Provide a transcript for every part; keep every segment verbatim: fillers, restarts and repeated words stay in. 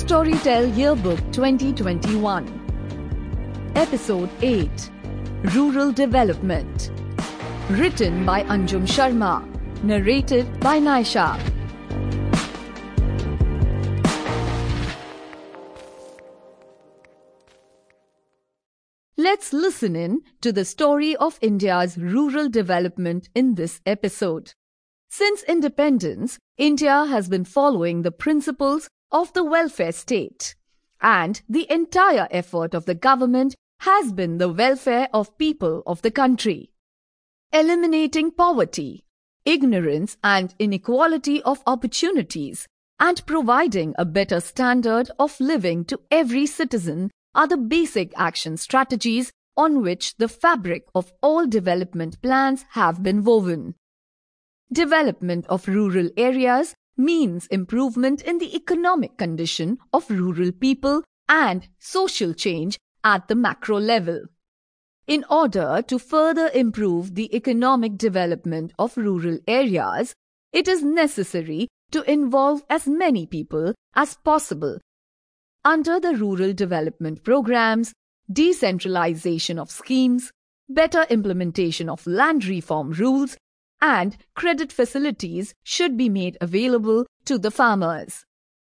Storytel Yearbook twenty twenty-one. Episode eight. Rural Development. Written by Anjum Sharma. Narrated by Naisha. Let's listen in to the story of India's rural development in this episode. Since independence, India has been following the principles of the welfare state, and the entire effort of the government has been the welfare of people of the country. Eliminating poverty, ignorance and inequality of opportunities, and providing a better standard of living to every citizen are the basic action strategies on which the fabric of all development plans have been woven. Development of rural areas means improvement in the economic condition of rural people and social change at the macro level. In order to further improve the economic development of rural areas, it is necessary to involve as many people as possible. Under the rural development programs, decentralization of schemes, better implementation of land reform rules, and credit facilities should be made available to the farmers.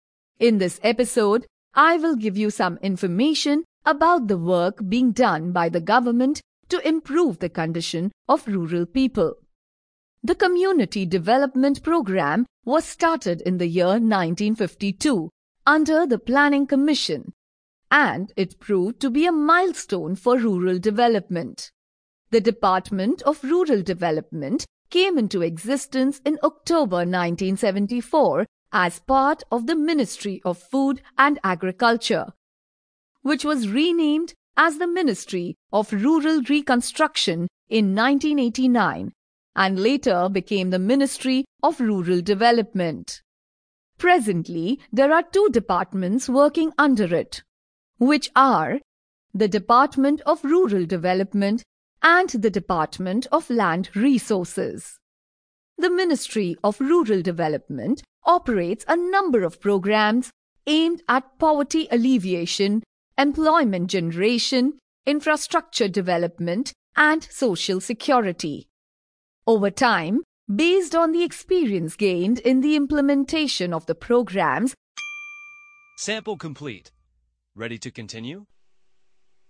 In this episode, I will give you some information about the work being done by the government to improve the condition of rural people. The Community Development Program was started in the year nineteen fifty-two under the Planning Commission, and it proved to be a milestone for rural development. The Department of Rural Development came into existence in October nineteen seventy-four as part of the Ministry of Food and Agriculture, which was renamed as the Ministry of Rural Reconstruction in nineteen eighty-nine and later became the Ministry of Rural Development. Presently, there are two departments working under it, which are the Department of Rural Development and the Department of Land Resources. The Ministry of Rural Development operates a number of programs aimed at poverty alleviation, employment generation, infrastructure development, and social security. Over time, based on the experience gained in the implementation of the programs, Sample complete. Ready to continue?